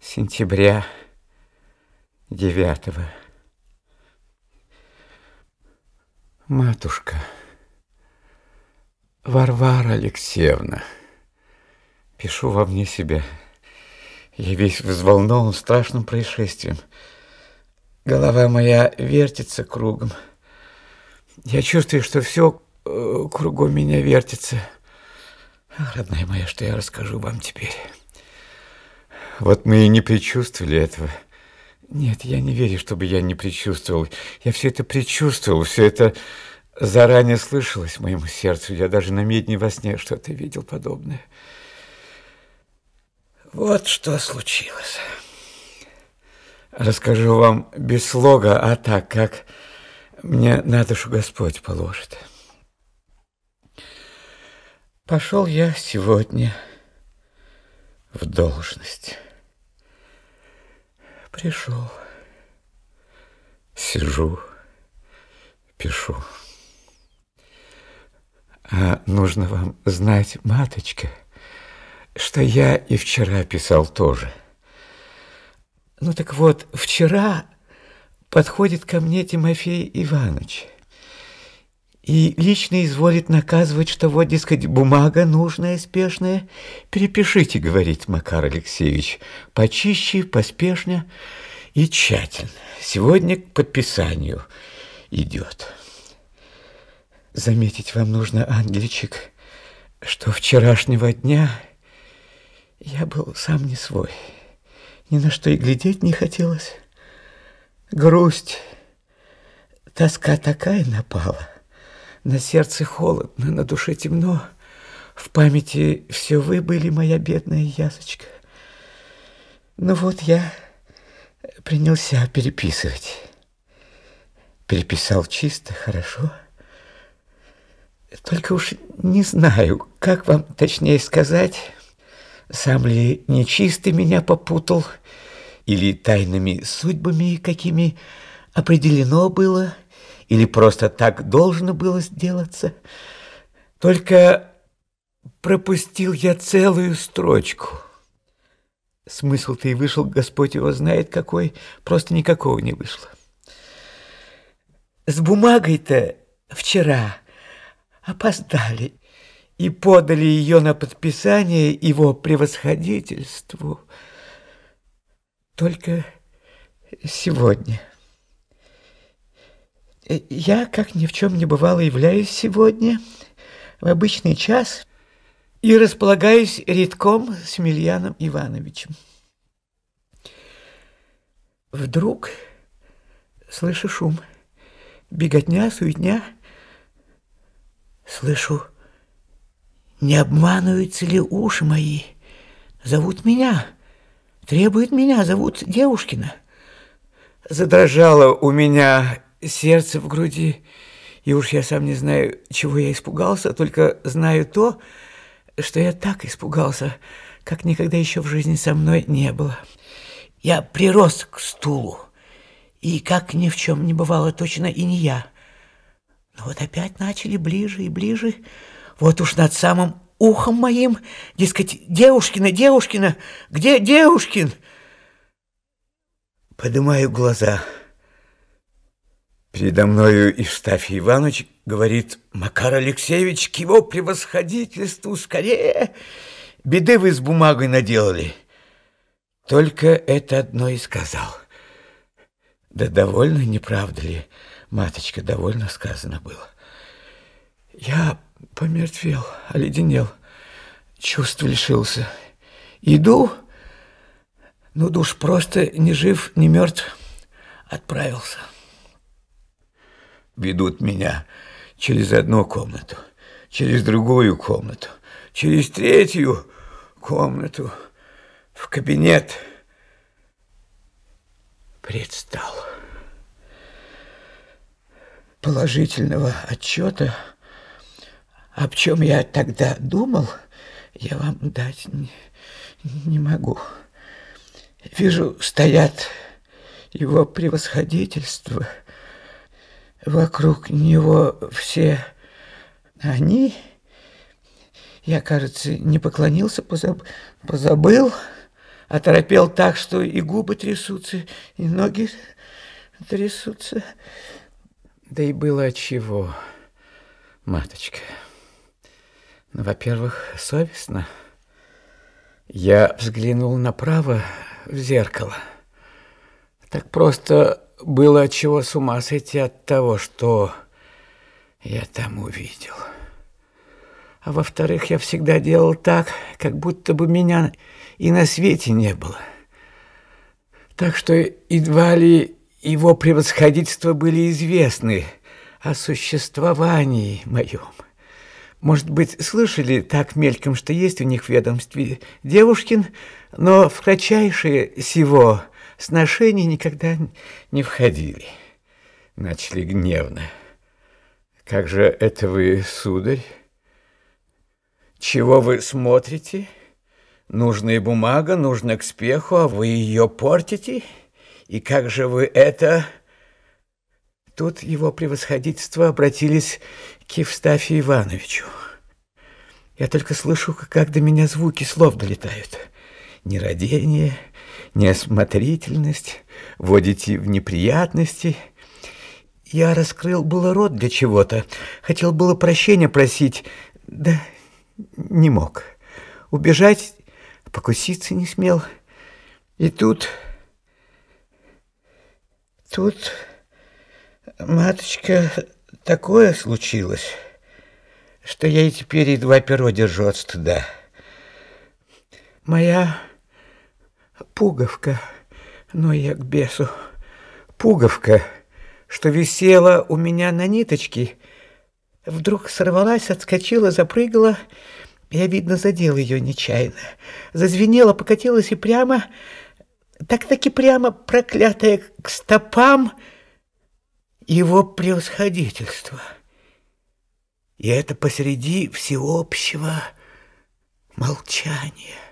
сентября 9. Матушка, Варвара Алексеевна, пишу во мне себя. Я весь взволнован страшным происшествием. Голова моя вертится кругом. Я чувствую, что все кругом меня вертится. Ах, родная моя, что я расскажу вам теперь? Вот мы и не предчувствовали этого. Нет, я не верю, чтобы я не предчувствовал. Я все это предчувствовал, все это заранее слышалось моему сердцу. Я даже на медне во сне что-то видел подобное. Вот что случилось. Расскажу вам без слога, а так, как мне на душу Господь положит. Пошел я сегодня в должность. Пришел, сижу, пишу. А нужно вам знать, маточка, что я и вчера писал тоже. Ну так вот, вчера подходит ко мне Тимофей Иванович и лично изволит наказывать, что вот, дескать, бумага нужная, спешная. Перепишите, говорит Макар Алексеевич, почище, поспешно и тщательно. Сегодня к подписанию идет. Заметить вам нужно, ангельчик, что вчерашнего дня я был сам не свой. Ни на что и глядеть не хотелось. Грусть, тоска такая напала. На сердце холодно, на душе темно. В памяти все вы были, моя бедная ясочка. Ну вот я принялся переписывать. Переписал чисто, хорошо. Только уж не знаю, как вам точнее сказать, сам ли нечистый меня попутал, или тайными судьбами какими определено было, или просто так должно было сделаться. Только пропустил я целую строчку. Смысл-то и вышел, Господь его знает какой, просто никакого не вышло. С бумагой-то вчера опоздали и подали ее на подписание его превосходительству только сегодня. Я, как ни в чем не бывало, являюсь сегодня в обычный час и располагаюсь редком с Емельяном Ивановичем. Вдруг слышу шум, беготня, суетня. Слышу, не обманываются ли уши мои? Зовут меня, требуют меня, зовут Девушкина. Задрожало у меня сердце в груди, и уж я сам не знаю, чего я испугался, только знаю то, что я так испугался, как никогда еще в жизни со мной не было. Я прирос к стулу, и как ни в чем не бывало, точно и не я. Но вот опять начали ближе и ближе, вот уж над самым ухом моим, дескать, Девушкина, Девушкина, где Девушкин? Поднимаю глаза. Передо мною Евстафий Иванович говорит: Макар Алексеевич, к его превосходительству скорее, беды вы с бумагой наделали. Только это одно и сказал. Да довольно, не правда ли, маточка, довольно сказано было. Я помертвел, оледенел, чувств лишился. Иду, ну душ просто ни жив, ни мертв, отправился. Ведут меня через одну комнату, через другую комнату, через третью комнату, в кабинет. Предстал. Положительного отчета, об чем я тогда думал, я вам дать не могу. Вижу, стоят его превосходительство, вокруг него все они. Я, кажется, не поклонился, позабыл оторопел так, что и губы трясутся, и ноги трясутся. Да и было отчего, маточка. Ну, во-первых, совестно. Я взглянул направо в зеркало. Так просто было отчего с ума сойти от того, что я там увидел. А во-вторых, я всегда делал так, как будто бы меня и на свете не было. Так что едва ли его превосходительство были известны о существовании моем. Может быть, слышали так мельком, что есть у них в ведомстве Девушкин, но в кратчайшие сего сношения никогда не входили. Начали гневно. Как же это вы, сударь? Чего вы смотрите? Нужная бумага, нужна к спеху, а вы ее портите? И как же вы это... Тут его превосходительство обратились к Евстафию Ивановичу. Я только слышу, как до меня звуки слов долетают. Нерадение, неосмотрительность, вводите в неприятности. Я раскрыл было рот для чего-то, хотел было прощения просить, да не мог. Убежать, покуситься не смел. И тут... маточка, такое случилось, что я и теперь едва перо держу от стыда. Моя пуговка, но я к бесу, пуговка, что висела у меня на ниточке, вдруг сорвалась, отскочила, запрыгала. Я, видно, задел ее нечаянно. Зазвенела, покатилась и прямо, так-таки прямо, проклятая, к стопам его превосходительства. И это посреди всеобщего молчания.